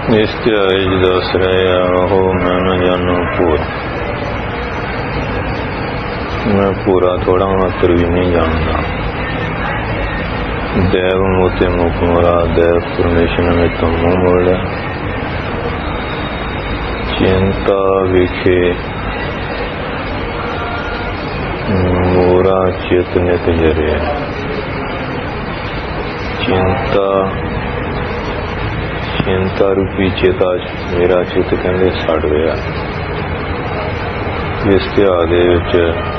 इश्तिहाई दस रहा हो मैं न जानू पूरा, मैं पूरा थोड़ा मात्र भी नहीं जानता। देव मोते मुख मोरा, देव परमेश्वर में तो मुंह मोड़ा। चिंता विखे मोरा चित नित जरे, चिंता रूपी चेता मेरा चित कहते सड़ रहा। इस इतिहास दे विच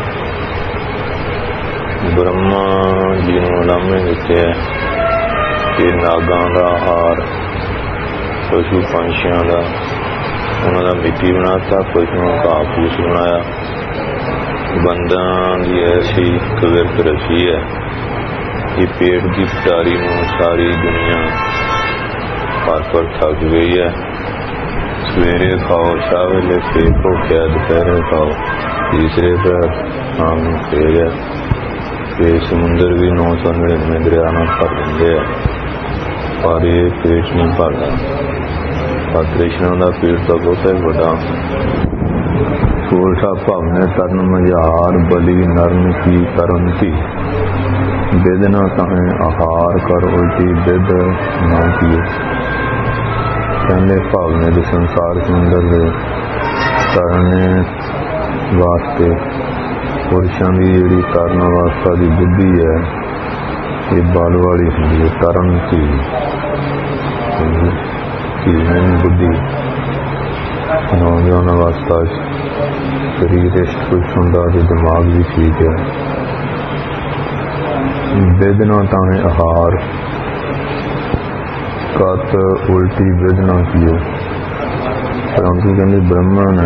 ब्रह्मा जी नूं लामे दिते है कि नागां दा आहार, पशु पंछियां दा उन्हां दा मिट्टी बनाता, पशुओं का फूस बनाया। बंदा की ऐसी कविरत रची है कि पेट की पटारी नूं सारी दुनिया भर पर थक गई है। सवेरे खाओ, शाह वेले फिर भुख है, दोपहरे खाओ, तीसरे पर शाम फिर है। फिर समुंदर भी 999 दरिया नाल भर देंदे है, पर ये पेट नहीं भरता। पर कृष्ण का पेट तो बहुत ही बड़ा। सोलठा भवने तरन मजार, बली नरन की करन थी। बिद न ताहे आहार कर उल्टी, बिद न पिए। कहने भावने के संसार समुंदर के तरने वास्ते पुरुषों की जी तरण अवस्था की बुद्धि है, ये बल वाली होंगी है। तरण की बुद्धि नौजवान अवस्था शरीर खुश होंदा, दिमाग भी ठीक है। बिद न ताहे आहार, कत उल्टी बिद न कियो। परंतु कहते ब्रह्मा ने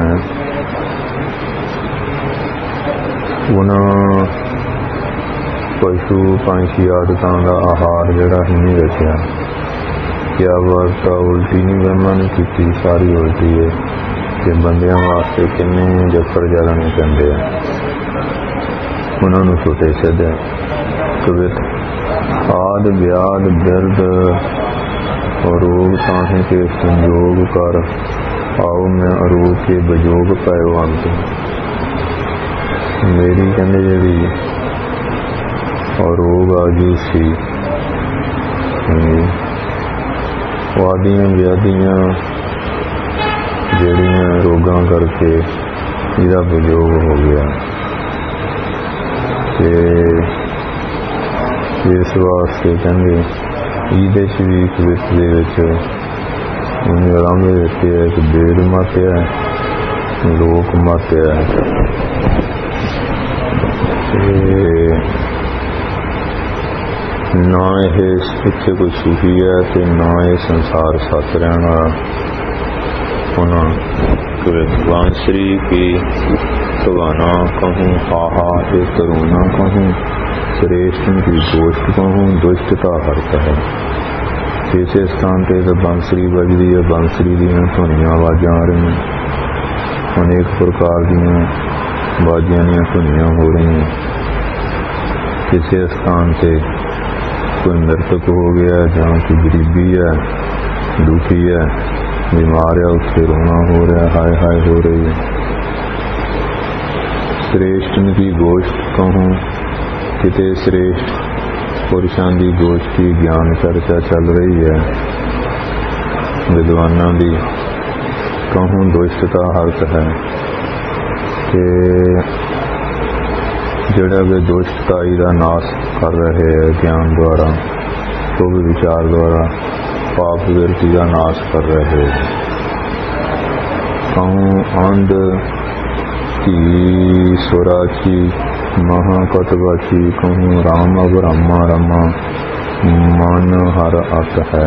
उन्होंने पशु पंछी आदतों का आहार जड़ा ही नहीं रखा। क्या वार्ता उल्टी नहीं ब्रह्मा ने की, सारी उल्टी है कि बंदियां वास्ते किन्ने जफर ज्यादा नहीं कहते हैं। उन्होंने सुटे सद कवित आद व्याध बिरद और रोग ताहे के संयोग कर, आओ मैं अरोग के बजोग पायो अंत। मेरी कहते जी अरोग आजू सी, वादियां व्याधियां जड़ियां रोगां करके इहदा बजोग हो गया। इस वास्ते कहते ईदे भी कवित उन्हें आराम देते है कि वेद मत है, लोक मत है। ना यह इत्थे कोई सूफी है तो ना यह संसार सत रहना। कवित बांसुरी की कवाना कहूँ, हाहा ये करुणा कहूँ, श्रेष्ठ की गोष्ठ कहूँ, दुष्टता हरत है। किसी स्थान पर तो बांसुरी बजती है, बांसुरी दीयां धुनियां आवाज़ां आ रही, अनेक प्रकार दीयां बाजियां दीयां धुनियां हो रही। किसी स्थान से कोई नर्तक हो गया, जहाँ की गरीबी है, दुखी है, बीमार है, उससे रोना हो रहा है, हाय हाय हो रही है। श्रेष्ठ की गोष्ठ कहूँ, किते श्रेष्ठ पुरुषों की गोष्ठी ज्ञान चर्चा चल रही है, विद्वानों की कहूँ दुष्टता हरत है। कि जड़ा वे दुष्टताई का नाश कर रहे हैं ज्ञान द्वारा, तो भी विचार द्वारा पाप विरती का नाश कर रहे हैं। कहूँ अंध की स्वराची महाकटवाची, कहूँ राम अब रमा रमा मन हर अत है।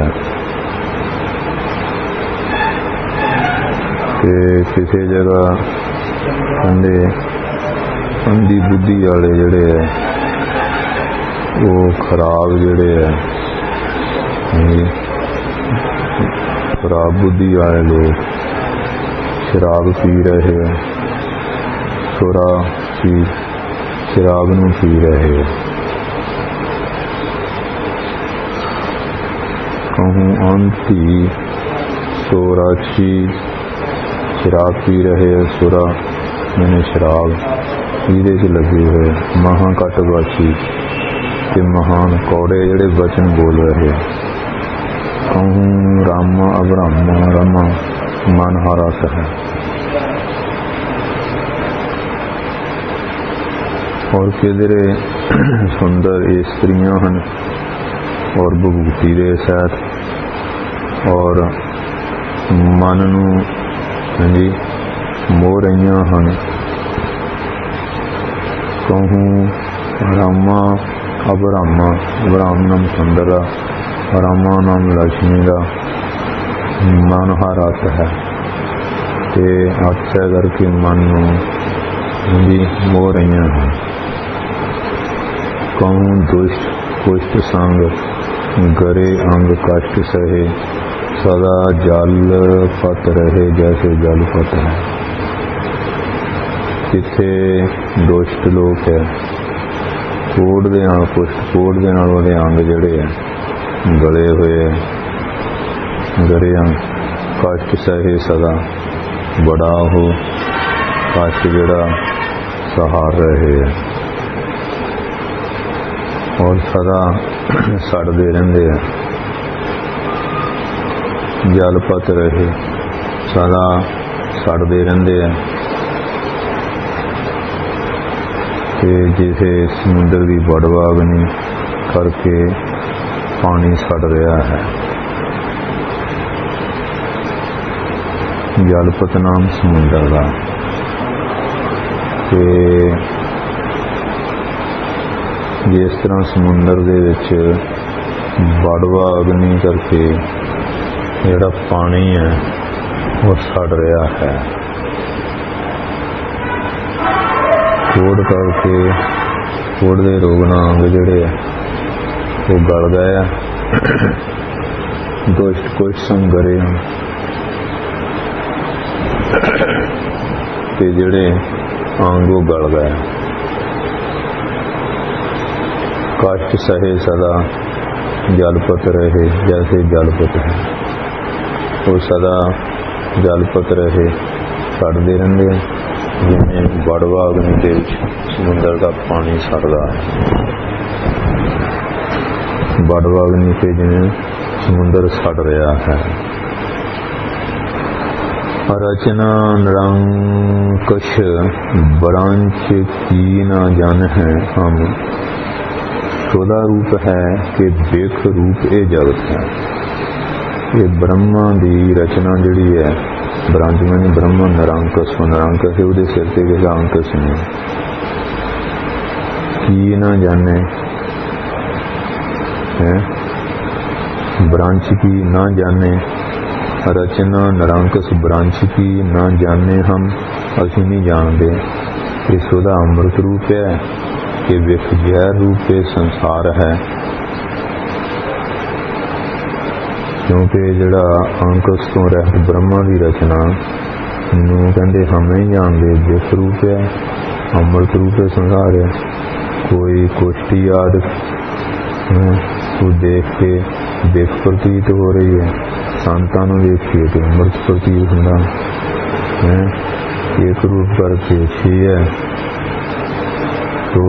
कि किसी जगह कहते अंधी बुद्धि वाले जड़े है, वो खराब जड़े है, खराब बुद्धि वाले लोग शराब पी रहे हैं, छोरा की शराब नूं पी रहे हैं। कहूँ अंती 184 शराब पी रहे असुरा मैंने शराब ਇਹਦੇ 'ਚ ਲੱਗੇ ਹੋਏ ਮਹਾਂ ਘੱਟ ਵਾਚੀ ਤੇ ਮਹਾਨ ਕੌੜੇ ਜਿਹੜੇ ਵਚਨ ਬੋਲ ਰਹੇ ਕਹੂੰ ਰਾਮਾ ਅਬਰਾਮਾ ਰਮਾ ਮਨ ਹਾਰਤ ਹੈ। और किधरे सुंदर स्त्रियां हैं और भभूति दे सहित और मन नू जी मोह रही हैं। कहूँ रामा अबरामा अबराम नाम सुंदर रामा नाम लक्ष्मी का मन हारत है ते अक्षय करके मन नू जी मोह रही हैं। कहूँ दुष्ट कुष्ट संग गरे अंग कष्ट सहे सदा जल पत रहे जैसे जल पत है। जिथे दुष्ट लोग है कोट दे नाल कुष्ट कोट दे नाल ओहदे अंग जिहड़े है गले हुए गरे अंग कष्ट सहे सदा बड़ा हो कष्ट जिहड़ा सहार रहे है और सदा सड़ते रहते हैं। जलपत रहे सदा सड़ते रहते हैं ते जिसे समुद्र की बड़वागनी करके पानी सड़ रहा है। जलपत नाम समुद्र का ते जिस तरह समुंदर दे विच बड़वा अग्नि करके जिहड़ा पानी है वो सड़ रहा है। कोड़ करके कोड़ दे रोगना अंग जिहड़े वो गल गए दुष्ट कुछ संगरे ते जिहड़े अंग वो गल गए। कष्ट सहे सदा जलपत रहे जैसे जलपत है वो सदा जलपत रहे सड़ते रहते जिन्हें बड़वा अग्नि के समुद्र का पानी सड़ता है। बड़वा अग्नि के जिन्हें समुद्र सड़ रहा है। रचना निरंकुश ब्रांच की न जान है हम चौदा रूप है कि बेख रूप ये जगत है। ये ब्रह्मा की रचना जिहड़ी है ब्रंज में ब्रह्मा निरंकुश निरंकुश उहदे सिर ते किसी अंकुश नहीं की ना जाने है ब्रांच की ना जाने रचना निरंकुश ब्रांच की ना जाने हम असी नहीं जानते। इस उहदा अमृत रूप है कि विख जहर रूप संसार है क्योंकि जिहड़ा अंकुश तो रहत ब्रह्मा की रचना नूं कहंदे हम नहीं जानते। विख रूप है अमृत रूप संसार है। कोई कुष्टी आदि को देख के विख प्रतीत हो रही है संतां नूं देखिए तो अमृत प्रतीत होंदा है। एक रूप करके छी है तो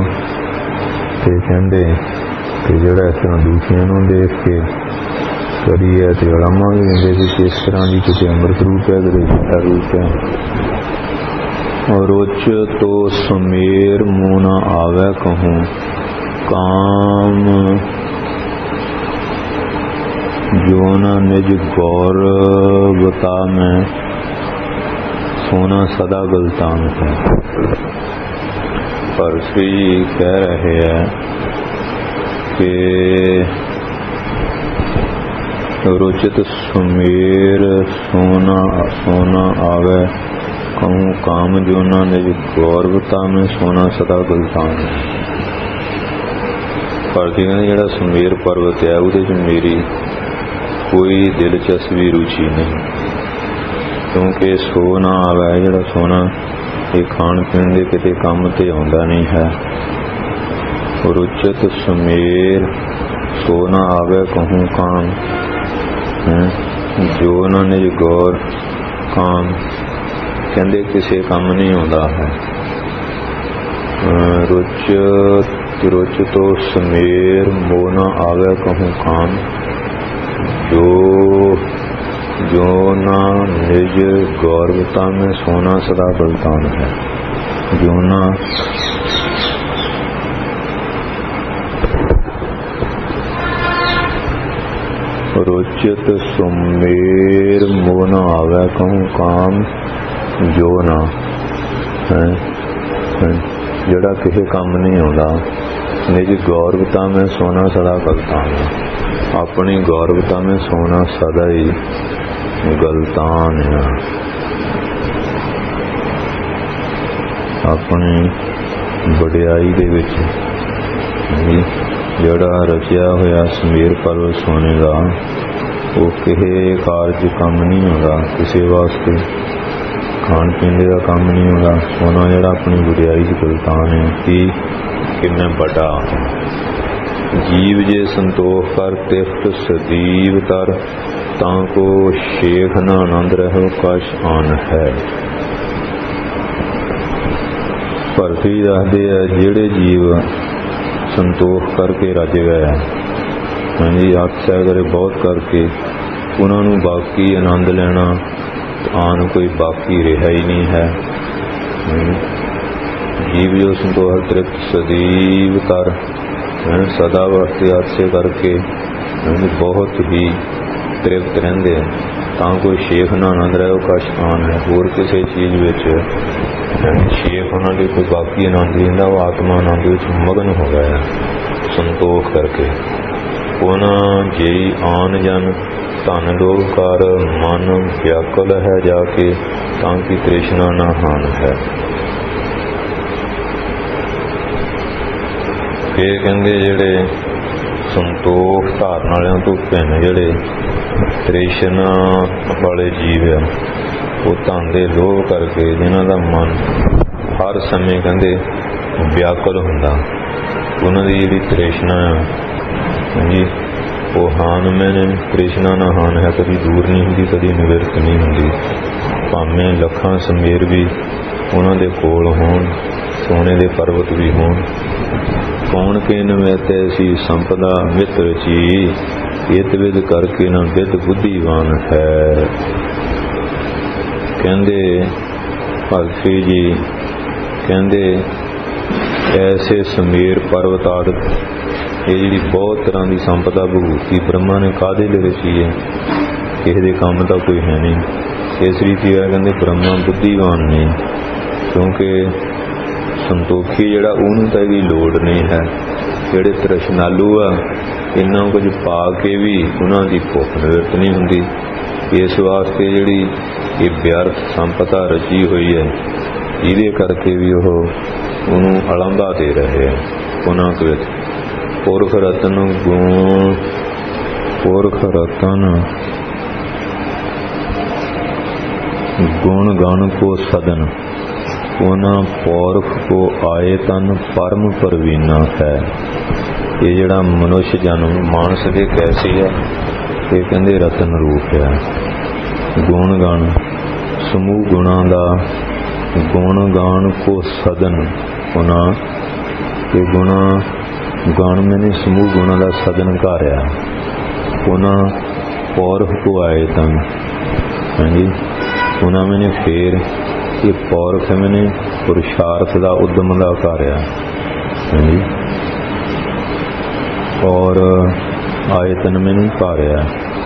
कहते जिहड़ा इस तरह दूसरियां नूं देख के करी है तो अलामा भी देंदे कि किस तरह की किसी अमृत रूप है किसी जहर रूप है। और उच्च तो समेर मुँह न आवे कहूँ काम जो न निज गौरवता में सोना सदा गलतान है। पर श्री कह रहे हैं कि रुचित सुमेर सोना सोना आवे कहूँ काम जो ना निज गौरवता में सोना सदा गलतान है। पर जिहड़ा सुमेर पर्वत है उहदे च मेरी कोई दिलचस्पी रुचि नहीं क्योंकि सोना आवे जिहड़ा सोना ये खाण पीण दे किते काम ते आउंदा नहीं है। रुचित सुमेर सोना आवे कहूँ काम ਜੋ ਨਾ ਨਿਜ ਗੌਰ ਕਾਮ, ਕਹਿੰਦੇ ਕਿਸੇ ਕੰਮ ਨਹੀਂ ਆਉਂਦਾ ਹੈ। ਰੁਚ ਤੋ ਸਮੇਰ ਮੋ ਨਾ ਆਵੇ ਕਹੂੰ ਕਾਮ, ਜੋ ਨਾ ਨਿਜ ਗੌਰਵਤਾ में सोना सदा बलतान है। जो ना रुचित सुमेर मोह न आवे कहूँ काम, जो ना है ਜਿਹੜਾ ਕਿਸੇ ਕੰਮ ਨਹੀਂ ਆਉਂਦਾ। ਨਿਜ ਗੌਰਵਤਾ में सोना सदा गलतान, अपनी गौरवता में सोना सदा ही गलतान है। अपनी ਵਡਿਆਈ ਦੇ ਵਿੱਚ ਜਿਹੜਾ ਰਚਿਆ ਹੋਇਆ ਸਮੀਰ ਪਰਵਤ ਸੋਨੇ ਦਾ, ਉਹ ਕਿਸੇ ਕਾਰਜ ਕੰਮ ਨਹੀਂ ਆਉਂਦਾ, ਕਿਸੇ ਵਾਸਤੇ ਖਾਣ ਪੀਣ ਦਾ ਕੰਮ ਨਹੀਂ ਆਉਂਦਾ। ਸੋਨਾ ਜਿਹੜਾ ਆਪਣੀ ਵਡਿਆਈ ਚ ਗਲਤਾਨ ਹੈ ਕਿ ਮੈਂ ਵੱਡਾ। ਜੀਵ ਜੇ ਸੰਤੋਖ ਕਰ ਤਿਫਤ ਸਦੀਵ ਤਰ, ਤਾਂ ਕੋ ਸ਼ੇਖ ਨਾ ਆਨੰਦ ਰਹੋ ਕਸ਼ ਆਨ ਹੈ। ਭਰਤੀ ਦੱਸਦੇ ਆ ਜਿਹੜੇ ਜੀਵ ਸੰਤੋਖ ਕਰਕੇ ਰੱਜ ਗਏ, ਹਾਂਜੀ ਆਖਿਆ ਕਰੇ ਬਹੁਤ ਕਰਕੇ, ਉਹਨਾਂ ਨੂੰ ਬਾਕੀ ਆਨੰਦ ਲੈਣਾ ਆਨ ਕੋਈ ਬਾਕੀ ਰਿਹਾ ਹੀ ਨਹੀਂ ਹੈ। ਜੀਵ ਜੋ ਸੰਤੋਖ ਤ੍ਰਿਪਤ ਸਦੀਵ ਕਰ, ਸਦਾ ਵਾਸਤੇ ਆਸੇ ਕਰਕੇ ਬਹੁਤ ਹੀ ਤ੍ਰਿਪਤ ਰਹਿੰਦੇ, ਤਾਂ ਕੋਈ ਸ਼ੇਖ ਨਾ ਆਨੰਦ ਰਹੇ ਉਹ ਕਸ਼ ਆਨ ਹੈ। ਹੋਰ ਕਿਸੇ ਚੀਜ਼ ਵਿੱਚ ਸ਼ੇਖ ਉਹਨਾਂ ਲਈ ਕੋਈ ਬਾਕੀ ਆਨੰਦ ਲੈਂਦਾ, ਉਹ ਆਤਮਾ ਆਨੰਦ ਵਿੱਚ ਮਗਨ ਹੋ ਗਿਆ ਸੰਤੋਖ ਕਰਕੇ। ਉਹਨਾਂ ਜਿਹੀ ਆਨ ਜਨ ਧਨ ਲੋਭ ਕਰ, ਮਨ ਵਿਆਕੁਲ ਹੈ ਜਾ ਕੇ, ਤਾਂ ਕਿ ਤ੍ਰਿਸ਼ਨਾ ਨਾ ਹਾਨ ਹੈ। ਇਹ ਕਹਿੰਦੇ ਜਿਹੜੇ ਸੰਤੋਖ ਧਾਰਨ ਵਾਲਿਆਂ ਤੋਂ ਭਿੰਨ ਜਿਹੜੇ ਤ੍ਰਿਸ਼ਨਾ ਵਾਲੇ ਜੀਵ ਆ, ਉਹ ਧਨ ਦੇ ਲੋਭ ਕਰਕੇ ਜਿਨ੍ਹਾਂ ਦਾ ਮਨ ਹਰ ਸਮੇਂ ਕਹਿੰਦੇ ਵਿਆਕੁਲ ਹੁੰਦਾ, ਉਹਨਾਂ ਦੀ ਜਿਹੜੀ ਤ੍ਰਿਸ਼ਨਾ ਆ ਜੀ ਉਹ ਹਾਨ ਮੈਨੇ ਤ੍ਰਿਸ਼ਨਾ ਨਾ ਹਾਨ ਹੈ, ਕਦੀ ਦੂਰ ਨਹੀਂ ਹੁੰਦੀ, ਕਦੀ ਨਿਵਰਤ ਨਹੀਂ ਹੁੰਦੀ। ਭਾਵੇਂ ਲੱਖਾਂ ਸਮੇਰ ਵੀ ਉਹਨਾਂ ਦੇ ਕੋਲ ਹੋਣ, ਸੋਨੇ ਦੇ ਪਰਬਤ ਵੀ ਹੋਣ। ਕੌਣ ਕੇ ਨਵੈਤੈ ਸੀ ਸੰਪਦਾ ਮਿੱਤਰ ਚੀ, ਇਤ ਵਿਦ ਕਰਕੇ ਨਾ ਵਿਦ ਬੁੱਧੀਵਾਨ ਹੈ। ਕਹਿੰਦੇ ਭਗਤ ਜੀ ਕਹਿੰਦੇ ਐਸੇ ਸਮੇਰ ਪਰਬਤ ਆਦਿ, ਇਹ ਜਿਹੜੀ ਬਹੁਤ ਤਰ੍ਹਾਂ ਦੀ ਸੰਪਦਾ ਭਗੂਤੀ ਬ੍ਰਹਮਾ ਨੇ ਕਾਹਦੇ ਲਈ ਰਚੀ ਹੈ, ਕਿਸੇ ਦੇ ਕੰਮ ਤਾਂ ਕੋਈ ਹੈ ਨਹੀਂ। ਇਸ ਰੀਤੀ ਆ ਕਹਿੰਦੇ ਬ੍ਰਹਮਾ ਬੁੱਧੀਵਾਨ ਨੇ, ਕਿਉਂਕਿ ਸੰਤੋਖੀ ਜਿਹੜਾ ਉਹਨੂੰ ਤਾਂ ਇਹਦੀ ਲੋੜ ਨਹੀਂ ਹੈ। ਜਿਹੜੇ ਤ੍ਰਿਸ਼ਨਾਲੂ ਆ ਇੰਨਾ ਕੁਝ ਪਾ ਕੇ ਵੀ ਉਹਨਾਂ ਦੀ ਭੁੱਖ ਨਿਵਰਤ ਨਹੀਂ ਹੁੰਦੀ। ਇਸ ਵਾਸਤੇ ਜਿਹੜੀ ਇਹ ਵਿਅਰਥ ਸੰਪਦਾ ਰਚੀ ਹੋਈ ਹੈ, ਇਹਦੇ ਕਰਕੇ ਵੀ ਉਹਨੂੰ ਅਲੰਭਾ ਦੇ ਰਹੇ ਆ। ਉਹਨਾਂ ਵਿੱਚ ਪੁਰਖ ਰਤਨ ਗੁਣ, ਪੁਰਖ ਰਤਨ ਗੁਣ ਗਣ ਕੋ ਸਦਨ, ਉਹਨਾਂ ਪੌਰਖ ਕੋ ਆਏ ਤਨ ਪਰਮ ਪਰਵੀਨਾ ਹੈ। ਇਹ ਜਿਹੜਾ ਮਨੁੱਖ ਜਨਮ ਮਾਨਸ ਦੇ ਕੈਸੇ ਹੈ, ਇਹ ਕਹਿੰਦੇ ਰਤਨ ਰੂਪ ਹੈ। ਗੁਣ ਗਣ ਸਮੂਹ ਗੁਣਾਂ ਦਾ, ਗੁਣ ਗਾਣ ਕੋ ਸਦਨ, ਉਹਨਾਂ ਇਹ ਗੁਣਾ ਗਣ ਮੈਨੇ ਸਮੂਹ ਗੁਣਾਂ ਦਾ ਸਦਨ ਘਾਰਿਆ। ਉਹਨਾਂ ਪੌਰਖ ਕੋ ਆਏ ਤਨ, ਹਾਂਜੀ ਉਹਨਾਂ ਮੈਨੇ ਫੇਰ ਇਹ ਪੌਰਖ ਮੈਨੇ ਪੁਰਸ਼ਾਰਥ ਦਾ ਉਦਮ ਦਾ ਘਾਰਿਆ, ਹਾਂਜੀ ਔਰ ਆਇਤਨ ਮੈਨੇ ਘਾਰਿਆ।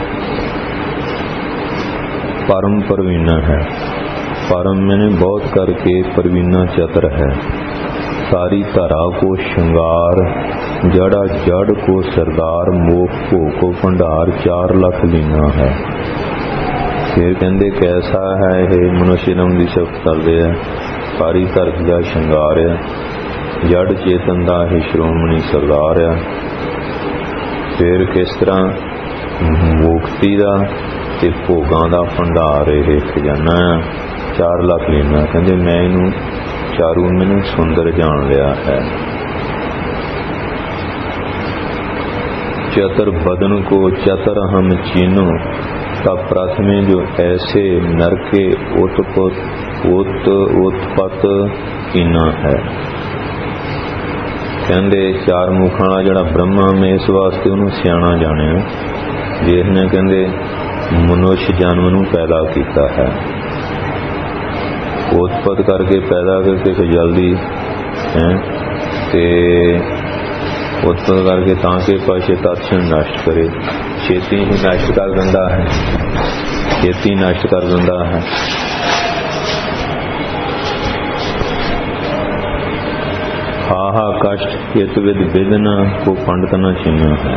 परम परवीना है, परम मैंने बहुत करके परवीना चतुर है। सारी धरा को श्रृंगार, जड़ा जड़ को सरदार, मोख को भंडार 4 लाख लीना है। फिर कहते कैसा है ये मनुष्य नाम की सिफत करते हैं। सारी धरती का श्रृंगार है, जड़ चेतन का ही श्रोमणी सरदार है। फिर किस तरह मुक्ति का ते भोगां दा भंडार ये खजाना 4 लाख लेना। कहते मैं इनू चारू मैनू सुंदर जान लिया है। चतुर बदन को चतुर हम चीनो, तब प्रथमे जो ऐसे नर के उत्पत कीना है। कहते चार मुखां वाला जिहड़ा ब्रह्मा मैं इस वास्ते उन्होंने सियाणा जाणिया जिसने कहते मनुष्य जन्म नूं पैदा किया है, उत्पत करके पैदा करके फिर जल्दी है ते उत्पत करके ताकि पाशे तत्व नष्ट करे, छेती ही नष्ट कर दिंदा है, छेती नष्ट कर दिंदा है। हाहा कष्ट हित विद विघ्न को पंडित न छीना है।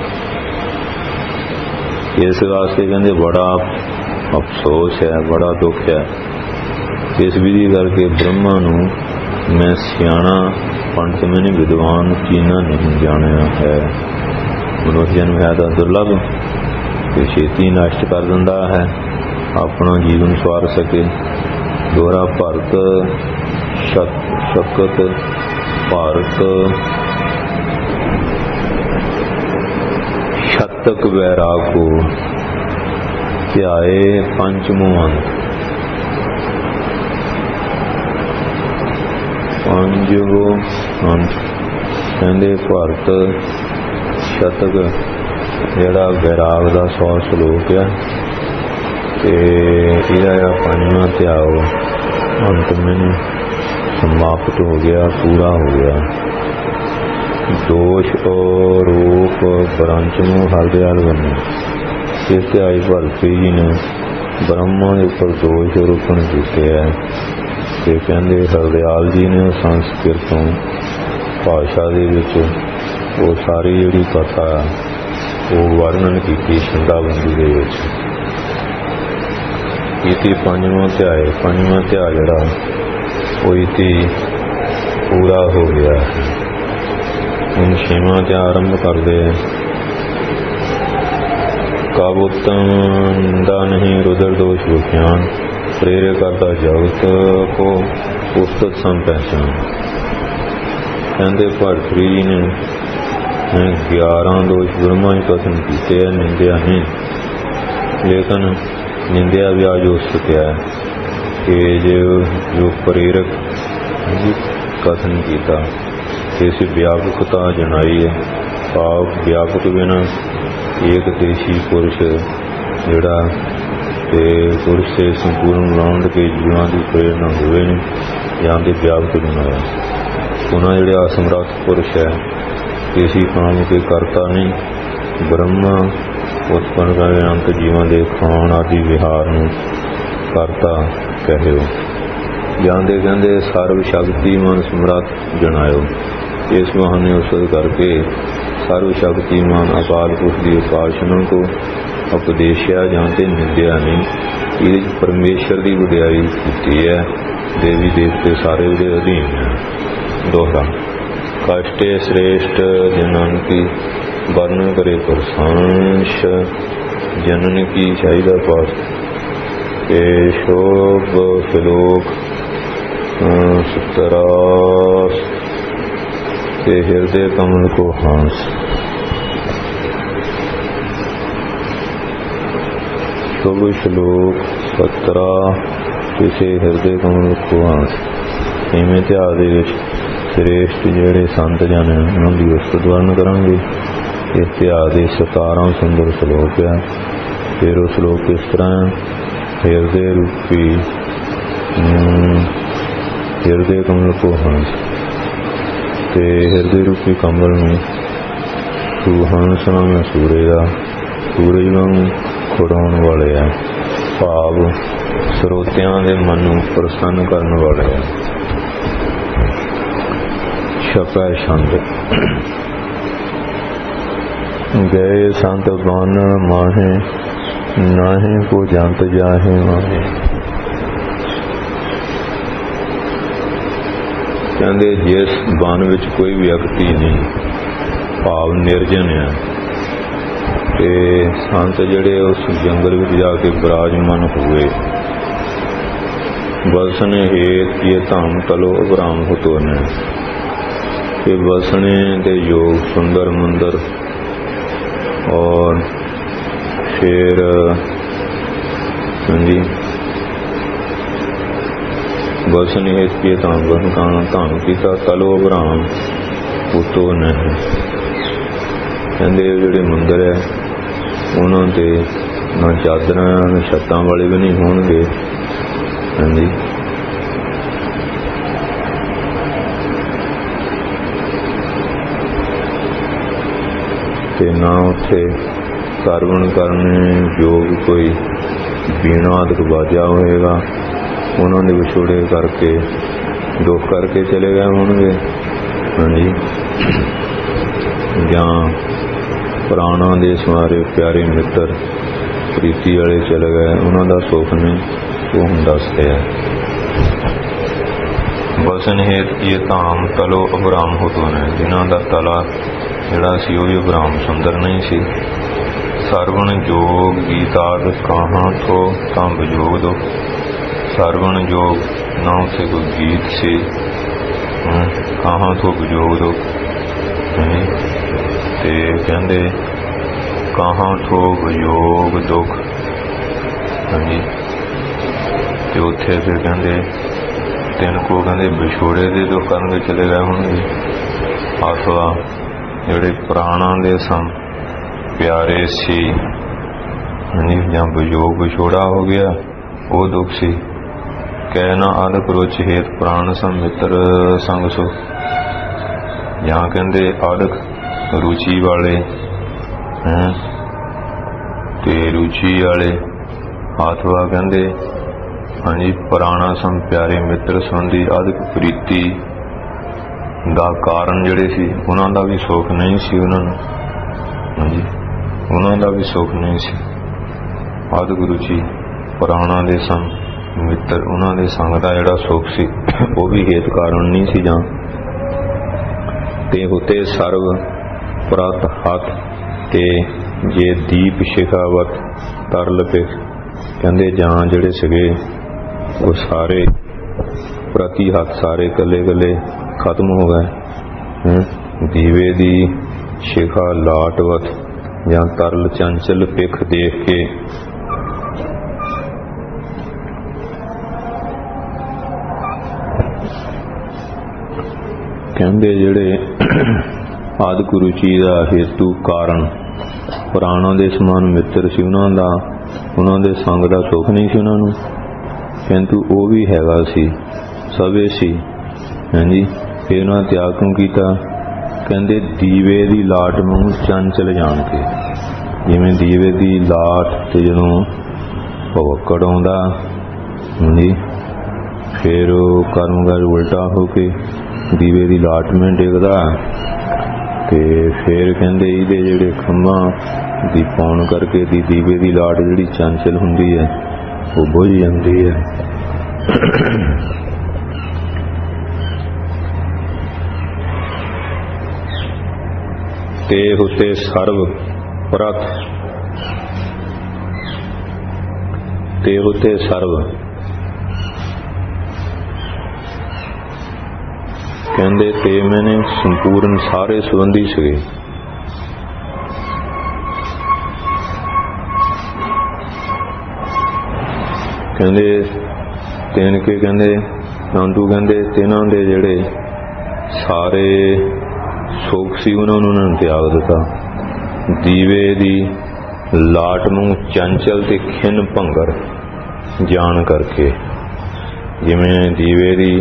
इस वास्ते कहते बड़ा अफसोस है, बड़ा दुख है। इस विधि करके ब्रह्मा नूं मैं सियाणा पंडित मैंने विद्वान चीना नहीं जानिया है। मनुष्य जन्म है तो दुर्लभ ते छेती नष्ट कर दिंदा है, अपना जीवन सवार सके। दोहरा भरत शकत भारत शतक वैराग को ध्याए पंचमो अंत। पंजो अंत कहते भारत शतक जिहड़ा वैराग का 100 श्लोक है ते इहदा पंजवां ध्याओ अंत में समाप्त हो गया, पूरा हो गया। दोष और रूप ब्रांचनों हरदयाल बने। इस ध्याई भरती जी ने ब्रह्मा के उपर दोष रोपण किए है। कहते हरदयाल जी ने संस्कृतों भाषा दे विच वो सारी जिहड़ी कथा वो वर्णन की छंदाबंदी दे विच। इति पंजवां ध्याय, पंजवां ध्याय जिहड़ा इति पूरा हो गया है। हम छेवां ध्याय आरंभ करते कब उत्तम निंदा नहीं रुद्र दोष विज्ञान प्रेरे करता जगत को पुस्तक संपहचान। कहते भरतरी जी ने 11 दोष ब्रह्मा ही कथन किए है, निंदिया नहीं, लेकिन निंदिया भी आज हो सकिया है कि जो प्रेरक कथन किया इस व्यापकता जनाई है। भाव व्यापक बिना एक देशी पुरुष जिहड़ा ते पुरुष से संपूर्ण बनाउण के जीवां की प्रेरणा होवे नहीं जां ते व्यापक बनाया। उन्हां जिहड़े असमर्थ पुरुष है किसी काम के करता नहीं, ब्रह्मा उत्पन्न करके अंत जीवां दे खाण आदि विहार नूं करता कहो। जाते कहते सर्व शक्तिमान समर्थ जनायो। इस महान ने उसद करके सर्व शक्तिमान अकाल पुरुष की उपासना को उपदेशया जाते निंदिया नहीं। ये परमेश्वर की वडियाई की है, देवी देवते सारे उहदे अधीन है। दोहरा कष्टे श्रेष्ठ जनन की वर्ण करे प्रशंस जनन की चाहिदा पास के शोभ श्लोक 17 के हृदय कमल को हांस। शुभ श्लोक 17 किसी हृदय कमल को हांस। इवें इतिहास दे विच श्रेष्ठ जिहड़े संत जन उन्हां दी उस्तत वर्ण करांगे। इतिहास दे 17 सुंदर श्लोक है। फिर वो श्लोक किस तरह हृदय रूपी हृदय कमल को हंस ते हृदय रूपी कमल में तू हंस वांग सूरेगा, सूरज वांग खुड़ाउण वाले है। भाव ਸਰੋਤਿਆਂ ਦੇ ਮਨ ਨੂੰ ਪ੍ਰਸੰਨ ਕਰਨ ਵਾਲੇ ਹੈ। ਛਪੈ ਛੰਦ ਗਏ ਸੰਤ ਬਾਨਣ ਮਾਹੇ ਨਾਹੇ ਕੋ ਜੰਤ ਜਾਹੇ ਮਾਹੇ। ਕਹਿੰਦੇ ਜਿਸ ਬਨ ਵਿੱਚ ਕੋਈ ਵਿਅਕਤੀ ਨਹੀਂ, ਭਾਵ ਨਿਰਜਨ ਹੈ, ਤੇ ਸੰਤ ਜਿਹੜੇ ਉਸ ਜੰਗਲ ਵਿੱਚ ਜਾ ਕੇ ਬਿਰਾਜਮਾਨ ਹੋਏ। बसने हेत ये धाम तलो अभराम होतो ने कि बसने के योग सुंदर मंदिर और फिर ਹਾਂਜੀ। ਬਸਨ ਹੇਤ ਕੀ ਧਾਮ ਬਸਨ ਧਾਮ ਕੀਤਾ ਤਲੋ ਅਬਰਾਮ ਉਤੋਂ ਨਹੀਂ। ਕਹਿੰਦੇ ਜਿਹੜੇ ਮੰਦਰ ਹੈ ਉਹਨਾਂ ਤੇ ਨਾ ਚਾਦਰਾਂ ਨਾ ਛੱਤਾਂ ਵਾਲੇ ਵੀ ਨਹੀਂ ਹੋਣਗੇ। ਹਾਂਜੀ। ਤੇ ਨਾ ਉੱਥੇ ਸਰਵਣ ਕਰਨ ਯੋਗ ਕੋਈ ਬੀਣਾ ਆਦਿਕ ਬਾਜਾ ਹੋਏਗਾ। ਉਹਨਾਂ ਦੇ ਵਿਛੋੜੇ ਕਰਕੇ ਦੁੱਖ ਕਰਕੇ ਚਲੇ ਗਏ ਹੋਣਗੇ। ਹਾਂਜੀ। ਜਾਂ ਪ੍ਰਾਣਾਂ ਦੇ ਸਵਾਰੇ ਪਿਆਰੇ ਮਿੱਤਰ ਪ੍ਰੀਤੀ ਵਾਲੇ ਚਲੇ ਗਏ, ਉਹਨਾਂ ਦਾ ਸੁੱਖ ਨਹੀਂ। ਉਹ ਹੁਣ ਦੱਸਦੇ ਆ ਬਸਨ ਹੇਤ ਕੀ ਧਾਮ ਤਲੋ ਅਬਰਾਮ ਹੋਤੋਂ ਨੇ। ਜਿਨ੍ਹਾਂ ਦਾ ਤਲਾ ਜਿਹੜਾ ਸੀ ਉਹ ਵੀ ਅਬਰਾਮ ਸੁੰਦਰ ਨਹੀਂ ਸੀ। ਸਰਵਣ ਜੋਗ ਗੀਤਾਦ ਕਹਾਂ ਤੋਂ ਤਾਂ ਵਿਜੋਗ ਦੋ। ਸਰਵਣ ਜੋਗ ਨਾ ਉੱਥੇ ਕੋਈ ਗੀਤ ਸੀ। ਕਹਾਂ ਤੋਂ ਵਿਜੋਗ ਦੋ। ਤੇ ਕਹਿੰਦੇ ਕਹਾਂ ਤੋਂ ਵਿਜੋਗ ਦੁੱਖ। ਹਾਂਜੀ। ਤੇ ਉੱਥੇ ਫਿਰ ਕਹਿੰਦੇ ਤਿੰਨ ਕੋ ਕਹਿੰਦੇ ਵਿਛੋੜੇ ਦੇ ਦੁੱਖ ਕਰਨ ਚਲੇ ਗਏ ਹੋਣਗੇ। ਅਥਵਾ ਜਿਹੜੇ ਪ੍ਰਾਣਾਂ ਦੇ ਸਮ ਪਿਆਰੇ ਸੀ। ਹਾਂਜੀ। ਜਾਂ ਵਿਜੋਗ ਵਿਛੋੜਾ ਹੋ ਗਿਆ ਉਹ ਦੁੱਖ ਸੀ। ਕਹਿ ਨਾ ਅਦਕ ਰੁਚ ਹੇਤ ਪ੍ਰਾਣ ਸੰਮਿਤਰ ਸੰਗ ਸੁਖ। ਜਾਂ ਕਹਿੰਦੇ ਅਦਕ ਰੁਚੀ ਵਾਲੇ ਤੇ ਰੁਚੀ ਵਾਲੇ ਅਥਵਾ ਕਹਿੰਦੇ ਹਾਂਜੀ ਪ੍ਰਾਣਾ ਸਮ ਪਿਆਰੇ ਮਿੱਤਰ ਸੰਬੰਧੀ ਅਦਕ ਪ੍ਰੀਤੀ ਦਾ ਕਾਰਨ ਜਿਹੜੇ ਸੀ ਉਹਨਾਂ ਦਾ ਵੀ ਸੁੱਖ ਨਹੀਂ ਸੀ ਉਹਨਾਂ ਨੂੰ। ਹਾਂਜੀ। ਉਹਨਾਂ ਦਾ ਵੀ ਸੁੱਖ ਨਹੀਂ ਸੀ। ਅਦਕ ਰੁਚੀ ਪ੍ਰਾਣਾ ਦੇ ਸੰਗ ਮਿੱਤਰ ਉਹਨਾਂ ਦੇ ਸੰਗ ਦਾ ਜਿਹੜਾ ਸੁੱਖ ਸੀ ਉਹ ਵੀ ਹੇਤ ਕਾਰਨ ਨਹੀਂ ਸੀ। ਜਾਂ ਤੇ ਹੁਤੇ ਸਰਵ ਪ੍ਰਤ ਹੱਥ ਤੇ ਜੇ ਦੀਪ ਸ਼ਿਖਾਵਤ ਤਰਲ ਪਿਖ। ਕਹਿੰਦੇ ਜਾਂ ਜਿਹੜੇ ਸੀਗੇ ਉਹ ਸਾਰੇ ਪ੍ਰਤੀ ਹੱਥ ਸਾਰੇ ਇਕੱਲੇ ਇਕੱਲੇ ਖਤਮ ਹੋ ਗਏ। ਦੀਵੇ ਦੀ ਸ਼ਿਖਾ ਲਾਟਵਤ ਜਾਂ ਤਰਲ ਚੰਚਲ ਪਿੱਖ ਦੇਖ ਕੇ ਕਹਿੰਦੇ ਜਿਹੜੇ ਆਦਿ ਰੁਚੀ ਦਾ ਹੇਤੂ ਕਾਰਨ ਪ੍ਰਾਣਾਂ ਦੇ ਸਮਾਨ ਮਿੱਤਰ ਸੀ ਉਹਨਾਂ ਦੇ ਸੰਗ ਦਾ ਸੁੱਖ ਨਹੀਂ ਸੀ ਉਹਨਾਂ ਨੂੰ। ਕਿੰਤੂ ਉਹ ਵੀ ਹੈਗਾ ਸੀ ਸਭੇ ਸੀ। ਹਾਂਜੀ। ਫਿਰ ਉਹਨਾਂ ਤਿਆਗ ਕਿਉਂ ਕੀਤਾ? ਕਹਿੰਦੇ ਦੀਵੇ ਦੀ ਲਾਟ ਨੂੰ ਚੰਚਲ ਜਾਣ ਕੇ। ਜਿਵੇਂ ਦੀਵੇ ਦੀ ਲਾਟ ਤੇ ਜਦੋਂ ਭਵੱਕੜ ਆਉਂਦਾ ਹਾਂਜੀ ਫਿਰ ਉਹ ਕਰਮਗਰ ਉਲਟਾ ਹੋ ਕੇ ਦੀਵੇ ਦੀ ਲਾਟ में ਡਿੱਗਦਾ ਤੇ ਫਿਰ ਕਹਿੰਦੇ ਇਹਦੇ ਜਿਹੜੇ ਖੰਭਾਂ ਦੀ ਪਾਉਣ ਕਰਕੇ ਦੀ ਦੀਵੇ ਦੀ ਲਾਟ ਜਿਹੜੀ ਚੰਚਲ ਹੁੰਦੀ ਹੈ ਉਹ ਬੁਝ ਜਾਂਦੀ ਹੈ। ਤੇ ਹੁਤੇ ਸਰਵ ਪ੍ਰਤ ਤੇ ਹੁਤੇ ਸਰਵ ਕਹਿੰਦੇ ਤੇ ਮੈਨੇ ਸੰਪੂਰਨ ਸਾਰੇ ਸੰਬੰਧੀ ਸੀਗੇ। ਕਹਿੰਦੇ ਤਿੰਨ ਕੇ ਕਹਿੰਦੇ ਨਾਂਦੂ ਕਹਿੰਦੇ ਤਿੰਨਾਂ ਦੇ ਜਿਹੜੇ ਸਾਰੇ ਸੁੱਖ ਸੀ ਉਹਨਾਂ ਨੂੰ ਤਿਆਗ ਦਿੱਤਾ। ਦੀਵੇ ਦੀ ਲਾਟ ਨੂੰ ਚੰਚਲ ਤੇ ਖਿੰਨ ਭੰਗਰ ਜਾਣ ਕਰਕੇ। ਜਿਵੇਂ ਦੀਵੇ ਦੀ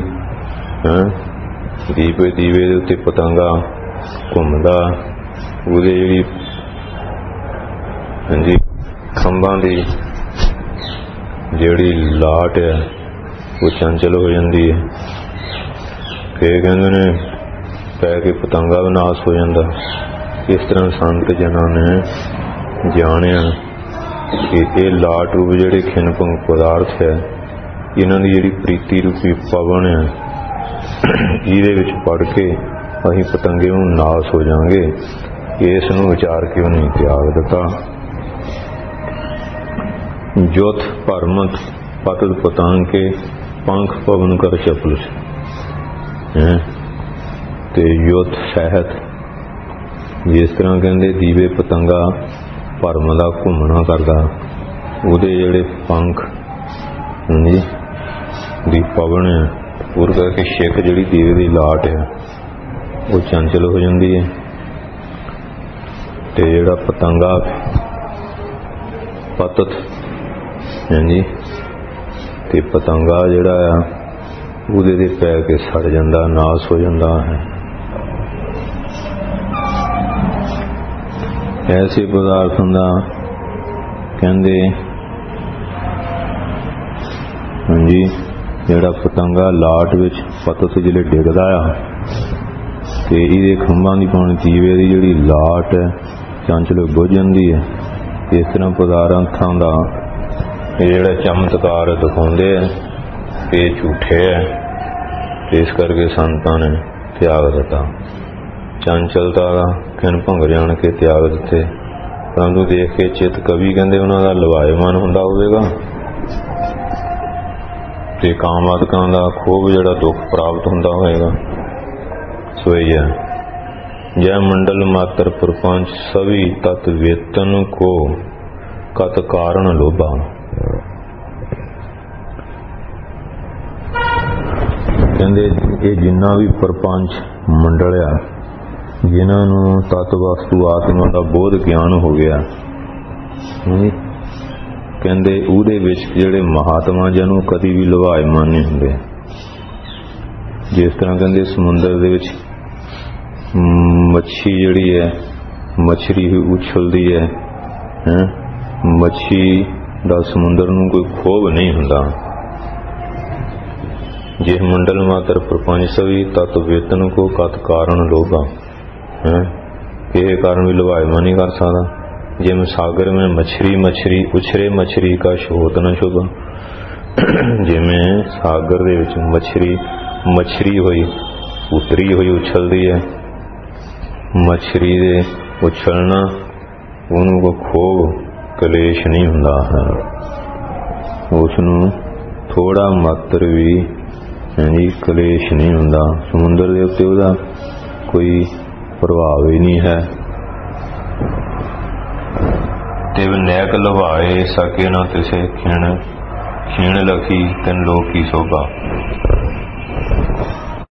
ਦੀਵੇ ਦੇ ਉੱਤੇ ਪਤੰਗਾ ਘੁੰਮਦਾ ਉਹਦੇ ਜਿਹੜੀ ਹਾਂਜੀ ਖੰਭਾਂ ਦੀ ਜਿਹੜੀ ਲਾਟ ਹੈ ਉਹ ਚੰਚਲ ਹੋ ਜਾਂਦੀ ਹੈ। ਫਿਰ ਕਹਿੰਦੇ ਨੇ ਪੈ ਕੇ ਪਤੰਗਾ ਵੀ ਨਾਸ ਹੋ ਜਾਂਦਾ। ਇਸ ਤਰ੍ਹਾਂ ਸੰਤ ਜਨਾਂ ਨੇ ਜਾਣਿਆ ਕਿ ਇਹ ਲਾਟ ਰੂਪ ਜਿਹੜੇ ਖਿੰਨ ਭੰਗ ਪਦਾਰਥ ਹੈ ਇਹਨਾਂ ਦੀ ਜਿਹੜੀ ਪ੍ਰੀਤੀ ਰੂਪੀ ਪਵਨ ਹੈ ਇਹਦੇ ਵਿੱਚ ਪੜ ਕੇ ਅਸੀਂ ਪਤੰਗੇ ਨੂੰ ਨਾਸ ਹੋ ਜਾਵਾਂਗੇ। ਇਸ ਨੂੰ ਵਿਚਾਰ ਕੇ ਉਹਨੇ ਤਿਆਗ ਦਿੱਤਾ। ਜੋਤ ਭਰਮਤ ਪਤਦ ਪਤੰਗ ਕੇ ਪੰਖ ਪਵਨ ਕਰ ਚਪਲ ਤੇ ਯੁੱਧ ਸਹਿਤ ਜਿਸ ਤਰ੍ਹਾਂ ਕਹਿੰਦੇ ਦੀਵੇ ਪਤੰਗਾ ਭਰਮ ਦਾ ਘੁੰਮਣਾ ਕਰਦਾ ਉਹਦੇ ਜਿਹੜੇ ਪੰਖ ਹਾਂਜੀ ਦੀ ਪਵਨ ਹੈ, ਉਹ ਕਰਕੇ ਛਿੱਕ ਜਿਹੜੀ ਦੀਵੇ ਦੀ ਲਾਟ ਹੈ ਉਹ ਚੰਚਲ ਹੋ ਜਾਂਦੀ ਹੈ। ਤੇ ਜਿਹੜਾ ਪਤੰਗਾ ਪਤਤ ਹਾਂਜੀ, ਤੇ ਪਤੰਗਾ ਜਿਹੜਾ ਆ ਉਹਦੇ ਤੇ ਪੈ ਕੇ ਸੜ ਜਾਂਦਾ, ਨਾਸ ਹੋ ਜਾਂਦਾ ਹੈ। ਐਸੇ ਪਦਾਰਥਾਂ ਦਾ ਕਹਿੰਦੇ ਹਾਂਜੀ, ਜਿਹੜਾ ਪਤੰਗਾ ਲਾਟ ਵਿੱਚ ਪਤਤ ਜਿਹੜੇ ਡਿੱਗਦਾ ਆ ਤੇ ਇਹਦੇ ਖੰਭਾਂ ਦੀ ਪਾਉਣੀ ਦੀਵੇ ਦੀ ਜਿਹੜੀ ਲਾਟ ਹੈ ਚੰਚਲ ਬੁੱਝ ਜਾਂਦੀ ਹੈ। ਇਸ ਤਰ੍ਹਾਂ ਪਦਾਰਥਾਂ ਦਾ ਇਹ ਜਿਹੜਾ ਚਮਤਕਾਰ ਦਿਖਾਉਂਦੇ ਆ ਇਹ ਝੂਠੇ ਹੈ, ਤੇ ਇਸ ਕਰਕੇ ਸੰਤਾਂ ਨੇ ਤਿਆਗ ਦਿੱਤਾ। ਚੰਚਲਤਾ ਖਿਣ ਭੰਗ ਜਾਣ ਕੇ ਤਿਆਗ ਦਿੱਤੇ, ਪਰੰਤੂ ਦੇਖ ਕੇ ਚਿੱਤ ਕਵੀ ਕਹਿੰਦੇ ਉਹਨਾਂ ਦਾ ਲਵਾਇਮਾਨ ਹੁੰਦਾ ਹੋਵੇਗਾ ਤੇ ਕਾਮਾਦਿਕਾਂ ਦਾ ਖੂਬ ਜਿਹੜਾ ਦੁੱਖ ਪ੍ਰਾਪਤ ਹੁੰਦਾ ਹੋਏਗਾ। ਸੋ ਇਹ ਹੈ ਜੈ ਮੰਡਲ ਮਾਤਰ ਪ੍ਰਪੰਚ ਸਭੀ ਤਤ ਵੇਤਨ ਕੋ ਕਤ ਕਾਰਨ ਲੋਭਾ। ਕਹਿੰਦੇ ਇਹ ਜਿੰਨਾ ਵੀ ਪ੍ਰਪੰਚ ਮੰਡਲ ਆ, ਜਿਨ੍ਹਾਂ ਨੂੰ ਤਤ ਵਸਤੂ ਆਤਮਾ ਦਾ ਬੋਧ ਗਿਆਨ ਹੋ ਗਿਆ, ਕਹਿੰਦੇ ਉਹਦੇ ਵਿੱਚ ਜਿਹੜੇ ਮਹਾਤਮਾ ਜਨ ਕਦੀ ਵੀ ਲਵਾਇਮਾਨ ਨਹੀਂ ਹੁੰਦੇ। ਜਿਸ ਤਰ੍ਹਾਂ ਕਹਿੰਦੇ ਸਮੁੰਦਰ ਦੇ ਵਿੱਚ ਮੱਛੀ ਜਿਹੜੀ ਹੈ, ਮੱਛਰੀ ਉਛਲਦੀ ਹੈ, ਮੱਛੀ ਦਾ ਸਮੁੰਦਰ ਨੂੰ ਕੋਈ ਖੋਬ ਨਹੀਂ ਹੁੰਦਾ। ਜੇ ਮੰਡਲ ਮਾਤਰ ਪ੍ਰਪੰਚ ਸਭੀ ਤਤ ਵੇਤਨ ਕੋ ਕਤ ਕਾਰਨ ਲੋਭਾ, ਇਹ ਕਾਰਨ ਵੀ ਲਵਾਇਮਾਨ ਨਹੀਂ ਕਰ ਸਕਦਾ। ਜਿਵੇਂ ਸਾਗਰ में मछली मछली उछरे मछली का शोत न शुभ, जिमें सागर ਦੇ ਵਿੱਚ ਮਛਲੀ ਹੋਈ ਉਤਰੀ ਹੋਈ ਉਛਲਦੀ ਹੈ, ਮਛਲੀ ਦੇ ਉਛਲਣਾ ਉਹਨੂੰ ਕੋਈ ਖੋਬ ਕਲੇਸ਼ ਨਹੀਂ ਹੁੰਦਾ ਹੈ, ਉਸ ਨੂੰ ਥੋੜਾ ਮਾਤਰ ਵੀ ਹਾਂਜੀ ਕਲੇਸ਼ ਨਹੀਂ ਹੁੰਦਾ। ਸਮੁੰਦਰ ਦੇ ਉੱਤੇ ਉਹਦਾ ਕੋਈ ਪ੍ਰਭਾਵ ਹੀ ਨਹੀਂ ਹੈ। ਤਿਵ ਨੈਕ ਲਵਾਏ ਸਕੇ ਨਾ ਤਿਸੇ ਖਿਣ, ਖਿਣ ਲਖੀ ਤਿਨ ਲੋਕ ਕੀ ਸੋਭਾ।